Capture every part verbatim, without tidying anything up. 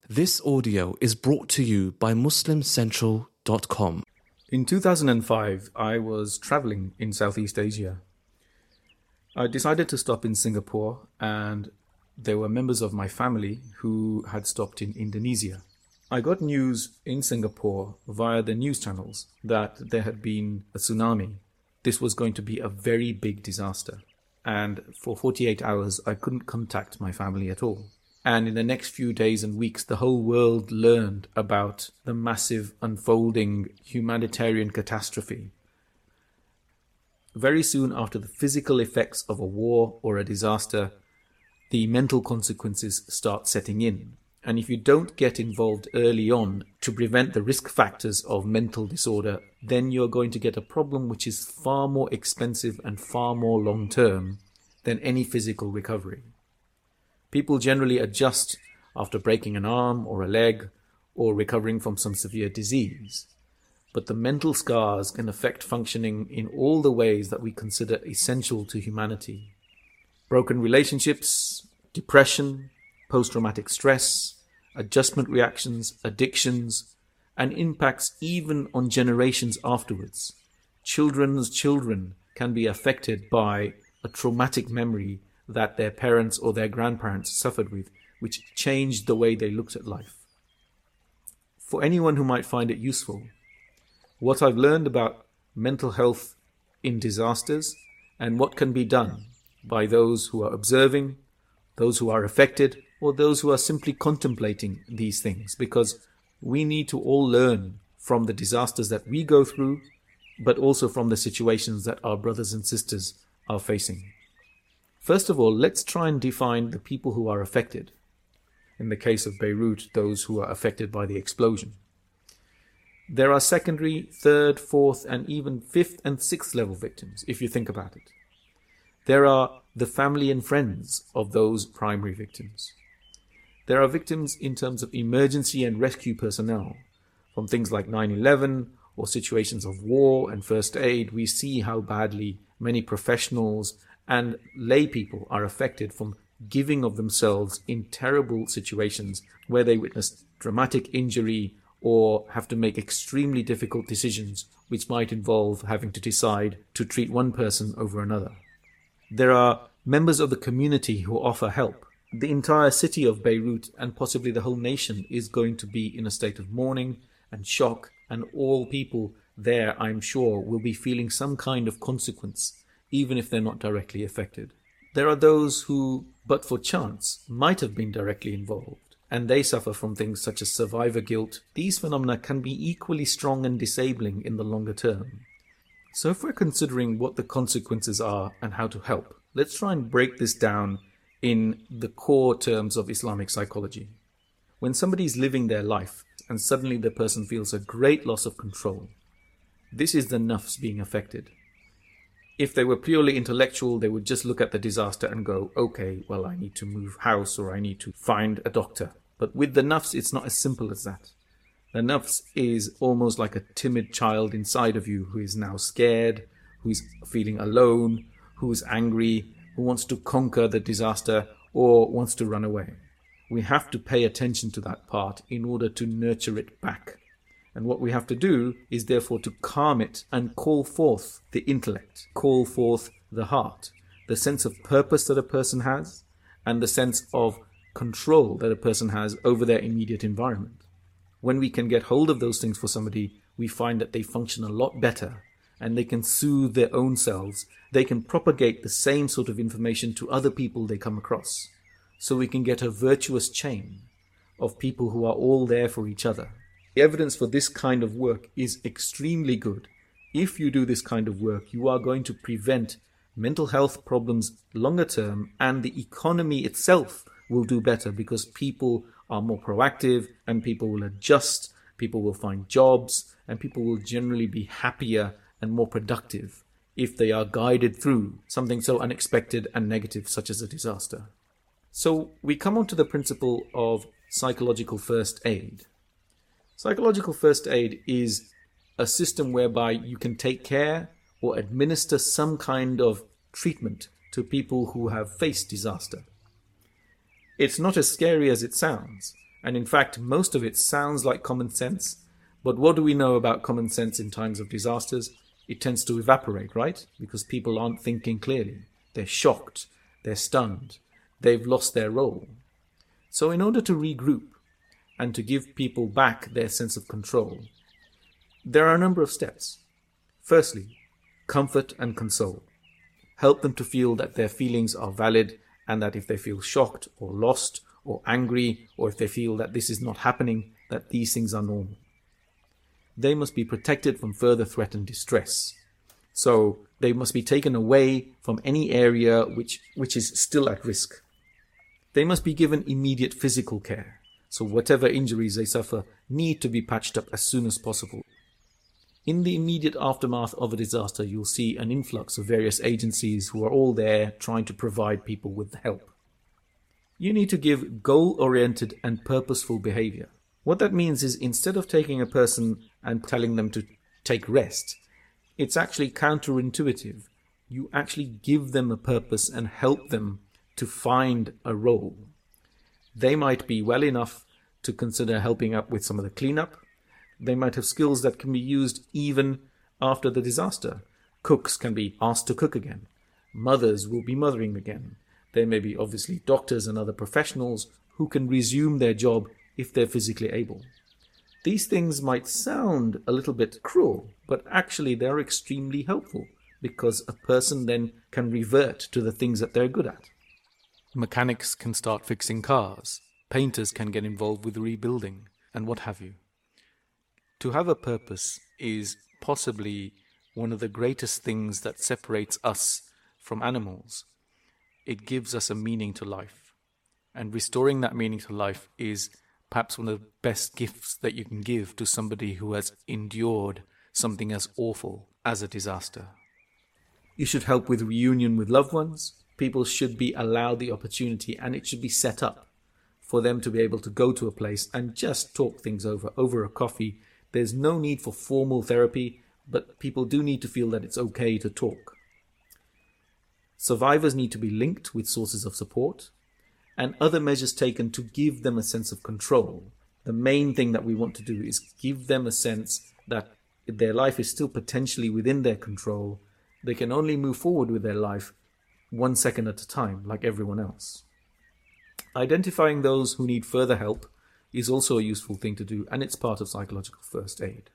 This audio is brought to you by muslim central dot com. In two thousand five, I was traveling in Southeast Asia. I decided to stop in Singapore, and there were members of my family who had stopped in Indonesia. I got news in Singapore via the news channels that there had been a tsunami. This was going to be a very big disaster. And for forty-eight hours, I couldn't contact my family at all. And in the next few days and weeks, the whole world learned about the massive unfolding humanitarian catastrophe. Very soon after the physical effects of a war or a disaster, the mental consequences start setting in. And if you don't get involved early on to prevent the risk factors of mental disorder, then you're going to get a problem which is far more expensive and far more long-term than any physical recovery. People generally adjust after breaking an arm or a leg or recovering from some severe disease. But the mental scars can affect functioning in all the ways that we consider essential to humanity. Broken relationships, depression, post-traumatic stress, adjustment reactions, addictions, and impacts even on generations afterwards. Children's children can be affected by a traumatic memory that their parents or their grandparents suffered with, which changed the way they looked at life. For anyone who might find it useful, what I've learned about mental health in disasters and what can be done by those who are observing, those who are affected, or those who are simply contemplating these things, because we need to all learn from the disasters that we go through, but also from the situations that our brothers and sisters are facing. First of all, let's try and define the people who are affected. In the case of Beirut, those who are affected by the explosion. There are secondary, third, fourth, and even fifth and sixth level victims, if you think about it. There are the family and friends of those primary victims. There are victims in terms of emergency and rescue personnel. From things like nine eleven or situations of war and first aid, we see how badly many professionals and lay people are affected from giving of themselves in terrible situations where they witness dramatic injury or have to make extremely difficult decisions which might involve having to decide to treat one person over another. There are members of the community who offer help. The entire city of Beirut and possibly the whole nation is going to be in a state of mourning and shock, and all people there, I'm sure, will be feeling some kind of consequence, even if they're not directly affected. There are those who, but for chance, might have been directly involved, and they suffer from things such as survivor guilt. These phenomena can be equally strong and disabling in the longer term. So if we're considering what the consequences are and how to help, let's try and break this down in the core terms of Islamic psychology. When somebody's living their life and suddenly the person feels a great loss of control, this is the nafs being affected. If they were purely intellectual, they would just look at the disaster and go, okay, well, I need to move house or I need to find a doctor. But with the nafs, it's not as simple as that. The nafs is almost like a timid child inside of you who is now scared, who is feeling alone, who is angry, who wants to conquer the disaster or wants to run away. We have to pay attention to that part in order to nurture it back. And what we have to do is therefore to calm it and call forth the intellect, call forth the heart, the sense of purpose that a person has, and the sense of control that a person has over their immediate environment. When we can get hold of those things for somebody, we find that they function a lot better and they can soothe their own selves. They can propagate the same sort of information to other people they come across. So we can get a virtuous chain of people who are all there for each other. The evidence for this kind of work is extremely good. If you do this kind of work, you are going to prevent mental health problems longer term, and the economy itself will do better because people are more proactive and people will adjust, people will find jobs, and people will generally be happier and more productive if they are guided through something so unexpected and negative such as a disaster. So we come on to the principle of psychological first aid. Psychological first aid is a system whereby you can take care or administer some kind of treatment to people who have faced disaster. It's not as scary as it sounds, And in fact, most of it sounds like common sense. But what do we know about common sense in times of disasters? It tends to evaporate, right? Because people aren't thinking clearly. They're shocked. They're stunned. They've lost their role. So in order to regroup and to give people back their sense of control, there are a number of steps. Firstly, comfort and console. Help them to feel that their feelings are valid and that if they feel shocked or lost or angry, or if they feel that this is not happening, that these things are normal. They must be protected from further threat and distress. So they must be taken away from any area which, which is still at risk. They must be given immediate physical care. So whatever injuries they suffer need to be patched up as soon as possible. In the immediate aftermath of a disaster, you'll see an influx of various agencies who are all there trying to provide people with help. You need to give goal-oriented and purposeful behavior. What that means is instead of taking a person and telling them to take rest, it's actually counterintuitive. You actually give them a purpose and help them to find a role. They might be well enough to consider helping up with some of the cleanup. They might have skills that can be used even after the disaster. Cooks can be asked to cook again. Mothers will be mothering again. There may be obviously doctors and other professionals who can resume their job if they're physically able. These things might sound a little bit cruel, but actually they're extremely helpful because a person then can revert to the things that they're good at. Mechanics can start fixing cars. Painters can get involved with rebuilding and what have you. To have a purpose is possibly one of the greatest things that separates us from animals. It gives us a meaning to life. And restoring that meaning to life is perhaps one of the best gifts that you can give to somebody who has endured something as awful as a disaster. You should help with reunion with loved ones. People should be allowed the opportunity, and it should be set up for them to be able to go to a place and just talk things over, over a coffee. There's no need for formal therapy, but people do need to feel that it's okay to talk. Survivors need to be linked with sources of support and other measures taken to give them a sense of control. The main thing that we want to do is give them a sense that their life is still potentially within their control. They can only move forward with their life one second at a time, like everyone else. Identifying those who need further help is also a useful thing to do, and it's part of psychological first aid.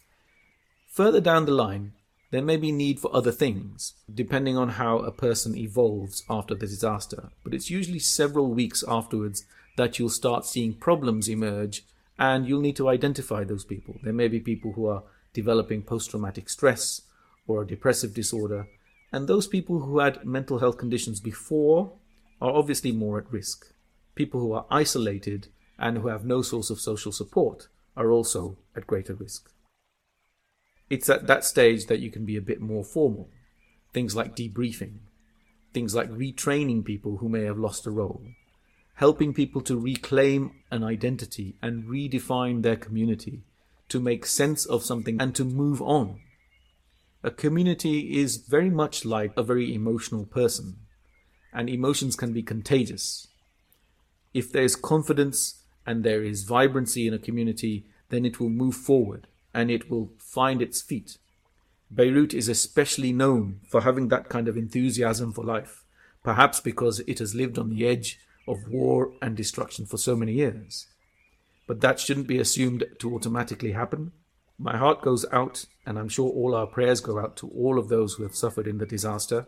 Further down the line, there may be need for other things, depending on how a person evolves after the disaster, but it's usually several weeks afterwards that you'll start seeing problems emerge, and you'll need to identify those people. There may be people who are developing post-traumatic stress or a depressive disorder, and those people who had mental health conditions before are obviously more at risk. People who are isolated and who have no source of social support are also at greater risk. It's at that stage that you can be a bit more formal. Things like debriefing, things like retraining people who may have lost a role, helping people to reclaim an identity and redefine their community, to make sense of something and to move on. A community is very much like a very emotional person, and emotions can be contagious. If there is confidence and there is vibrancy in a community, then it will move forward and it will find its feet. Beirut is especially known for having that kind of enthusiasm for life, perhaps because it has lived on the edge of war and destruction for so many years. But that shouldn't be assumed to automatically happen. My heart goes out, and I'm sure all our prayers go out to all of those who have suffered in the disaster.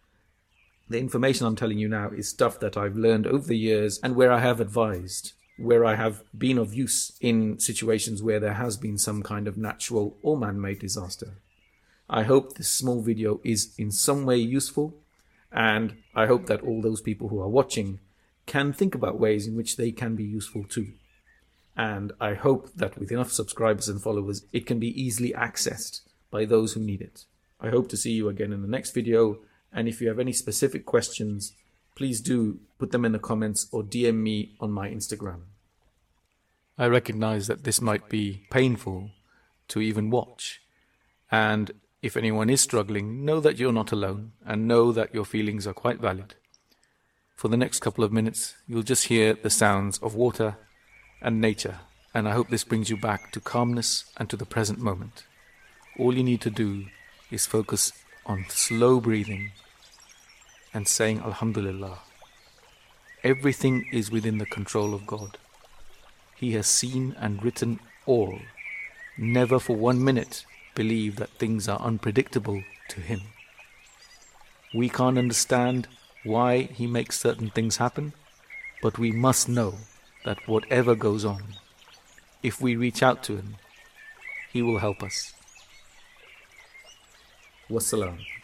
The information I'm telling you now is stuff that I've learned over the years and where I have advised, where I have been of use in situations where there has been some kind of natural or man-made disaster. I hope this small video is in some way useful, and I hope that all those people who are watching can think about ways in which they can be useful too. And I hope that with enough subscribers and followers, it can be easily accessed by those who need it. I hope to see you again in the next video, and if you have any specific questions, please do put them in the comments or D M me on my Instagram. I recognize that this might be painful to even watch, and if anyone is struggling, know that you're not alone and know that your feelings are quite valid. For the next couple of minutes, you'll just hear the sounds of water and nature. And I hope this brings you back to calmness and to the present moment. All you need to do is focus on slow breathing and saying Alhamdulillah. Everything is within the control of God. He has seen and written all. Never for one minute believe that things are unpredictable to Him. We can't understand why He makes certain things happen, but we must know that whatever goes on, if we reach out to Him, He will help us. Wassalam.